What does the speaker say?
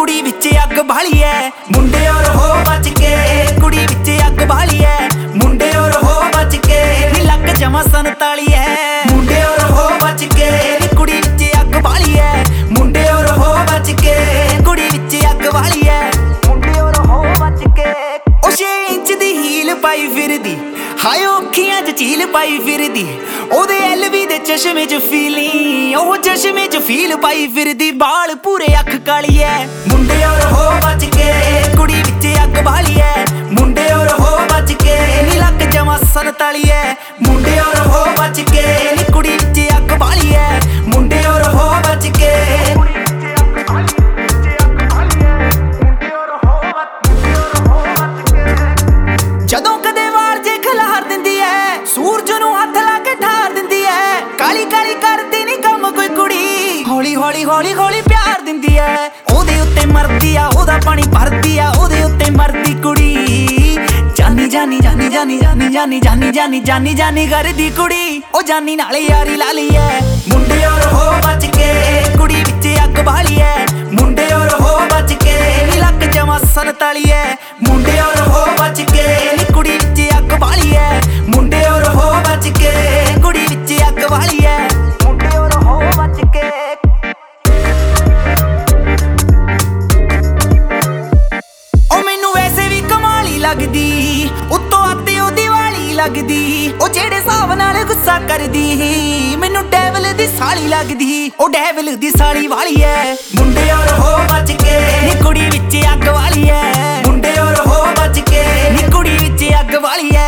कुड़ी विच अग बाली है मुंडे और हो बच के, कुड़ी विच अग बाली है मुंडे और हो बच के, नी लक जमा 47 है मुंडे और हो बच के, नी कुड़ी विच अग बाली है मुंडे और हो बच के, कुड़ी विच अग बाली है मुंडे और हो बच के। ओ 6 इंच दी हील पाई फिरदी, हाय अखियां च झील पाई फिरदी, ओदे LV दे चश्मे च फीलिंग, ओह चश्मे च फील पाई फिरदी, बाल पूरे अख काली है मुंडे और हो बच के, कुड़ी विच अग बाली है मुंडे और हो बच के, नी लक जमा 47 है मुंडे और हो बच के, नी कुड़ी विच अग बाली है मुंडे और हो बच के। जदों कदे वार जे खिलार दिंदी है, सूरज नूं हथ ला के ठार दिंदी है, काली काली करदी नी कम कोई कुड़ी, हौली हौली हौली हौली प्यार दिंदी है, ओदे उत्ते मरदी आ ओदा पानी भरदी आ, ओदे उत्ते मरदी कुड़ी, जानी जानी जानी जानी जानी जानी जानी जानी जानी जानी करदी कुड़ी, ओ जानी नाल यारी ला ली है मुंडे और हो बच के, कुड़ी विच अग बाली है मुंडे और हो बच के, नी लक जमा 47 है मुंडे और हो बच के, नी कुड़ी विच अग बाली है मुंडे और हो बच के, कुड़ी विच अग बाली है मुंडे और हो बच के। ओ मैनू वैसे भी कमाली लगदी, उत्तों आते ओ दिवाली लगदी, ओ जेड़े हिसाब नाल गुस्सा करदी, मैनू डेविल दी साली लगदी, ओ डेविल दी साली वाली है मुंडे और हो बच के, नी कुड़ी विच अग वाली है मुंडे और हो बच के, नी कुड़ी विच अग वाली है